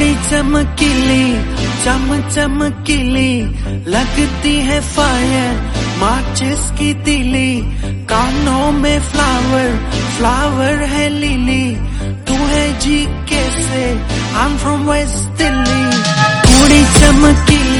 कुड़ी चमकीली चम चमकीली लगती है फायर माचिस की तीली, कानों में फ्लावर फ्लावर है लिली, तू है जी कैसे I'm from West दिल्ली। कुड़ी चमकीली